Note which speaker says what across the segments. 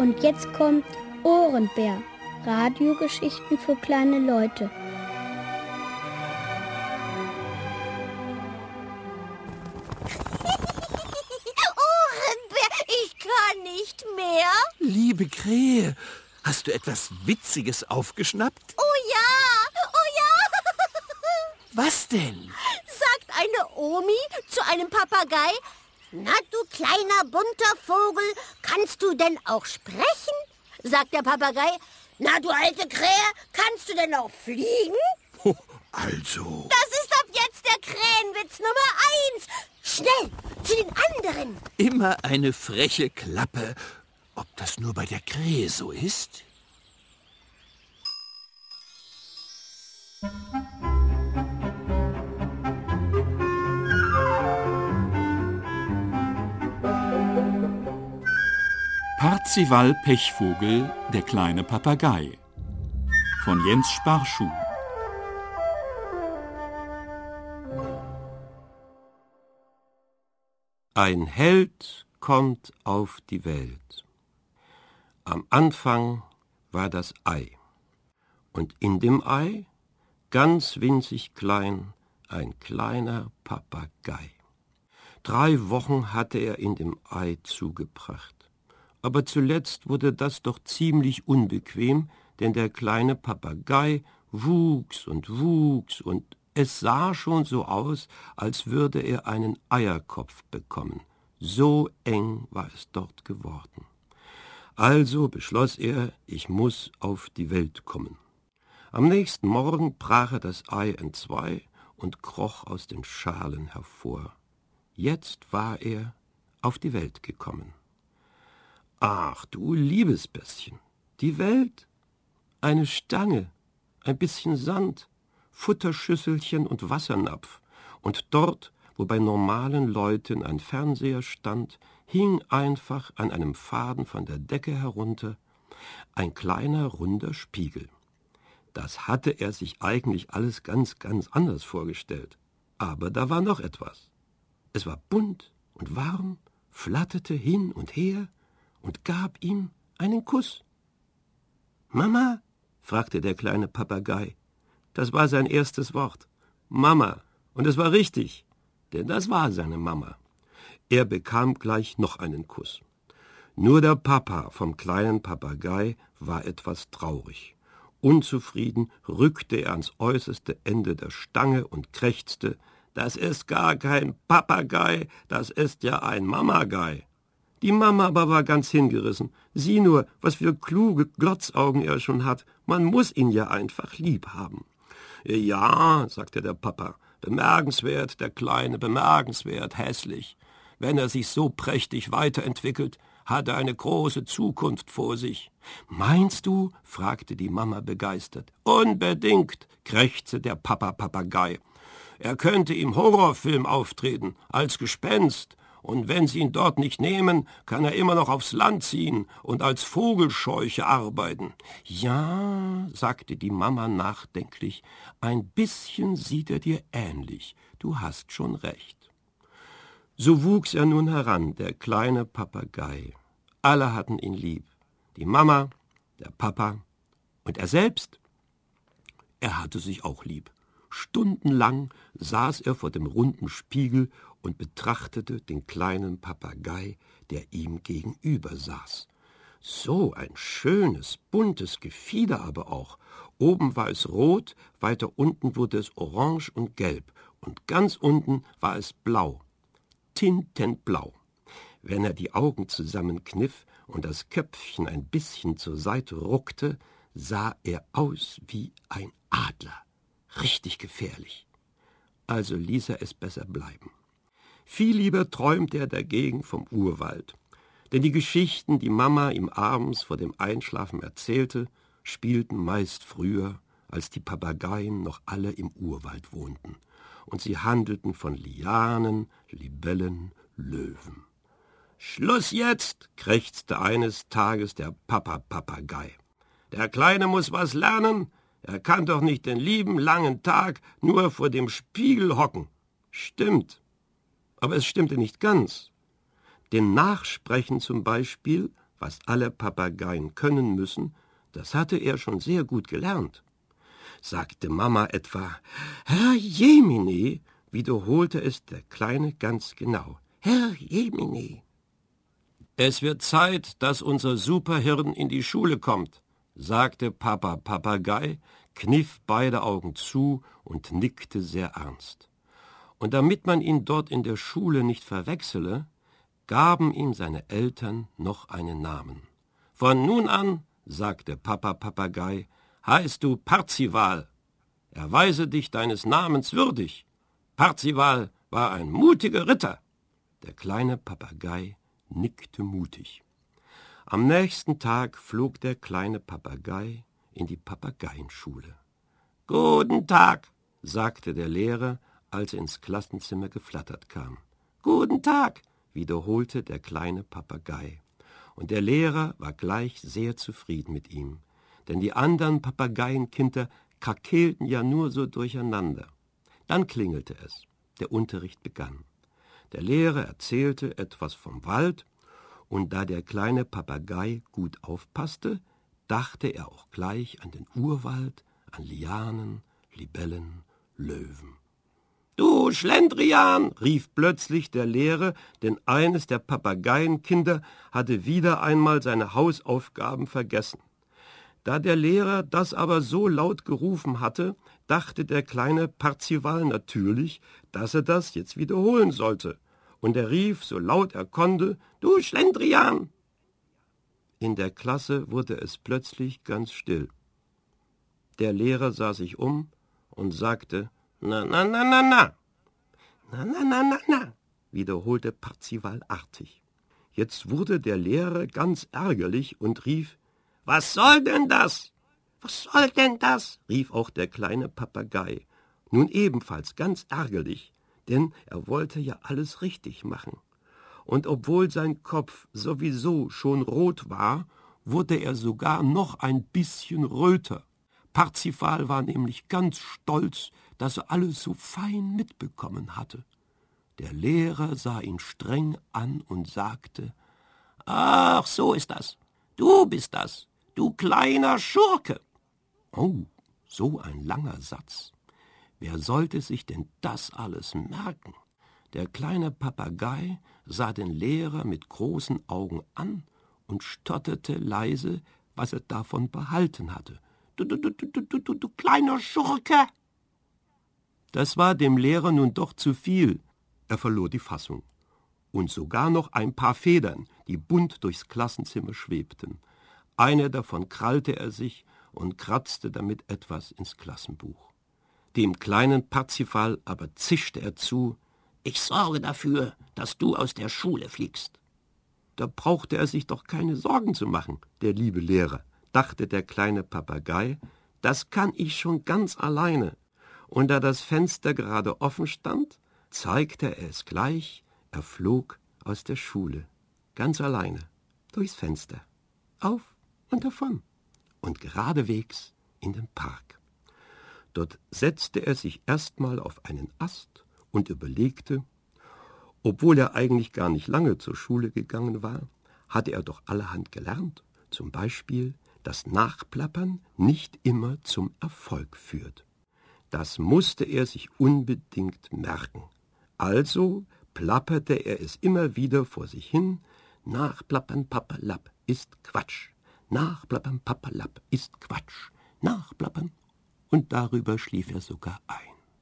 Speaker 1: Und jetzt kommt Ohrenbär. Radiogeschichten für kleine Leute.
Speaker 2: Ohrenbär, ich kann nicht mehr.
Speaker 3: Liebe Krähe, hast du etwas Witziges aufgeschnappt?
Speaker 2: Oh ja, oh ja.
Speaker 3: Was denn?
Speaker 2: Sagt eine Omi zu einem Papagei: Na, du kleiner bunter Vogel, kannst du denn auch sprechen? Sagt der Papagei: Na, du alte Krähe, kannst du denn auch fliegen?
Speaker 3: Also.
Speaker 2: Das ist ab jetzt der Krähenwitz Nummer 1. Schnell, zu den anderen.
Speaker 3: Immer eine freche Klappe. Ob das nur bei der Krähe so ist?
Speaker 4: Parzival Pechvogel, der kleine Papagei von Jens Sparschuh.
Speaker 5: Ein Held kommt auf die Welt. Am Anfang war das Ei. Und in dem Ei, ganz winzig klein, ein kleiner Papagei. 3 Wochen hatte er in dem Ei zugebracht. Aber zuletzt wurde das doch ziemlich unbequem, denn der kleine Papagei wuchs und es sah schon so aus, als würde er einen Eierkopf bekommen. So eng war es dort geworden. Also beschloss er, ich muss auf die Welt kommen. Am nächsten Morgen brach er das Ei entzwei und kroch aus den Schalen hervor. Jetzt war er auf die Welt gekommen. Ach, du liebes Bisschen, die Welt? Eine Stange, ein bisschen Sand, Futterschüsselchen und Wassernapf. Und dort, wo bei normalen Leuten ein Fernseher stand, hing einfach an einem Faden von der Decke herunter ein kleiner, runder Spiegel. Das hatte er sich eigentlich alles ganz anders vorgestellt. Aber da war noch etwas. Es war bunt und warm, flatterte hin und her und gab ihm einen Kuss. »Mama?« fragte der kleine Papagei. Das war sein erstes Wort. Mama. Und es war richtig, denn das war seine Mama. Er bekam gleich noch einen Kuss. Nur der Papa vom kleinen Papagei war etwas traurig. Unzufrieden rückte er ans äußerste Ende der Stange und krächzte: »Das ist gar kein Papagei, das ist ja ein Mamagei.« Die Mama aber war ganz hingerissen. Sieh nur, was für kluge Glotzaugen er schon hat. Man muss ihn ja einfach lieb haben. »Ja«, sagte der Papa, »bemerkenswert, der Kleine, bemerkenswert, hässlich. Wenn er sich so prächtig weiterentwickelt, hat er eine große Zukunft vor sich.« »Meinst du?«, fragte die Mama begeistert. »Unbedingt«, krächzte der Papagei. »Er könnte im Horrorfilm auftreten, als Gespenst. Und wenn sie ihn dort nicht nehmen, kann er immer noch aufs Land ziehen und als Vogelscheuche arbeiten.« »Ja«, sagte die Mama nachdenklich, »ein bisschen sieht er dir ähnlich. Du hast schon recht.« So wuchs er nun heran, der kleine Papagei. Alle hatten ihn lieb. Die Mama, der Papa und er selbst. Er hatte sich auch lieb. Stundenlang saß er vor dem runden Spiegel und betrachtete den kleinen Papagei, der ihm gegenüber saß. So ein schönes, buntes Gefieder aber auch. Oben war es rot, weiter unten wurde es orange und gelb und ganz unten war es blau. Tintenblau. Wenn er die Augen zusammenkniff und das Köpfchen ein bisschen zur Seite ruckte, sah er aus wie ein Adler. Richtig gefährlich. Also ließ er es besser bleiben. Viel lieber träumte er dagegen vom Urwald. Denn die Geschichten, die Mama ihm abends vor dem Einschlafen erzählte, spielten meist früher, als die Papageien noch alle im Urwald wohnten. Und sie handelten von Lianen, Libellen, Löwen. »Schluss jetzt«, krächzte eines Tages der Papagei. »Der Kleine muss was lernen. Er kann doch nicht den lieben langen Tag nur vor dem Spiegel hocken.« Stimmt. Aber es stimmte nicht ganz. Denn Nachsprechen zum Beispiel was alle Papageien können müssen, das hatte er schon sehr gut gelernt. Sagte Mama etwa, Herr Jemine, wiederholte es der Kleine ganz genau. Herr Jemine. Es wird Zeit, dass unser Superhirn in die Schule kommt, sagte Papa Papagei, kniff beide Augen zu und nickte sehr ernst. Und damit man ihn dort in der Schule nicht verwechsele, gaben ihm seine Eltern noch einen Namen. Von nun an, sagte Papa Papagei, heißt du Parzival. Erweise dich deines Namens würdig. Parzival war ein mutiger Ritter. Der kleine Papagei nickte mutig. Am nächsten Tag flog der kleine Papagei in die Papageienschule. »Guten Tag«, sagte der Lehrer, als er ins Klassenzimmer geflattert kam. »Guten Tag«, wiederholte der kleine Papagei. Und der Lehrer war gleich sehr zufrieden mit ihm, denn die anderen Papageienkinder krakeelten ja nur so durcheinander. Dann klingelte es. Der Unterricht begann. Der Lehrer erzählte etwas vom Wald, und da der kleine Papagei gut aufpasste, dachte er auch gleich an den Urwald, an Lianen, Libellen, Löwen. »Du Schlendrian«, rief plötzlich der Lehrer, denn eines der Papageienkinder hatte wieder einmal seine Hausaufgaben vergessen. Da der Lehrer das aber so laut gerufen hatte, dachte der kleine Parzival natürlich, dass er das jetzt wiederholen sollte. Und er rief, so laut er konnte, »Du Schlendrian!« In der Klasse wurde es plötzlich ganz still. Der Lehrer sah sich um und sagte, »Na, na, na, na, na!« »Na, na, na, na, na«, wiederholte Parzival artig. Jetzt wurde der Lehrer ganz ärgerlich und rief, »Was soll denn das? Was soll denn das?« rief auch der kleine Papagei, nun ebenfalls ganz ärgerlich, denn er wollte ja alles richtig machen. Und obwohl sein Kopf sowieso schon rot war, wurde er sogar noch ein bisschen röter. Parzival war nämlich ganz stolz, dass er alles so fein mitbekommen hatte. Der Lehrer sah ihn streng an und sagte, »Ach, so ist das. Du bist das, du kleiner Schurke.« Oh, so ein langer Satz. Wer sollte sich denn das alles merken? Der kleine Papagei sah den Lehrer mit großen Augen an und stotterte leise, was er davon behalten hatte. Du kleiner Schurke! Das war dem Lehrer nun doch zu viel. Er verlor die Fassung. Und sogar noch ein paar Federn, die bunt durchs Klassenzimmer schwebten. Eine davon krallte er sich und kratzte damit etwas ins Klassenbuch. Dem kleinen Parzival aber zischte er zu, »Ich sorge dafür, dass du aus der Schule fliegst.« Da brauchte er sich doch keine Sorgen zu machen, der liebe Lehrer, dachte der kleine Papagei, das kann ich schon ganz alleine. Und da das Fenster gerade offen stand, zeigte er es gleich, er flog aus der Schule, ganz alleine, durchs Fenster, auf und davon und geradewegs in den Park. Dort setzte er sich erstmal auf einen Ast und überlegte, obwohl er eigentlich gar nicht lange zur Schule gegangen war, hatte er doch allerhand gelernt, zum Beispiel, dass Nachplappern nicht immer zum Erfolg führt. Das musste er sich unbedingt merken. Also plapperte er es immer wieder vor sich hin, Nachplappern, Papperlapp, ist Quatsch. Nachplappern, Papperlapp, ist Quatsch. Nachplappern. Und darüber schlief er sogar ein.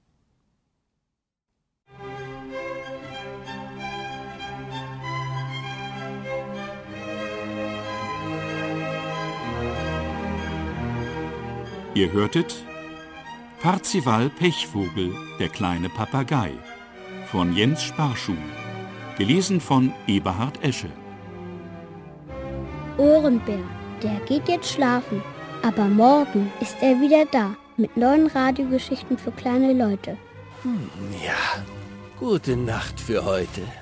Speaker 4: Ihr hörtet Parzival Pechvogel, der kleine Papagei von Jens Sparschuh, gelesen von Eberhard Esche.
Speaker 1: Ohrenbär, der geht jetzt schlafen, aber morgen ist er wieder da mit neuen Radiogeschichten für kleine Leute.
Speaker 3: Ja, gute Nacht für heute.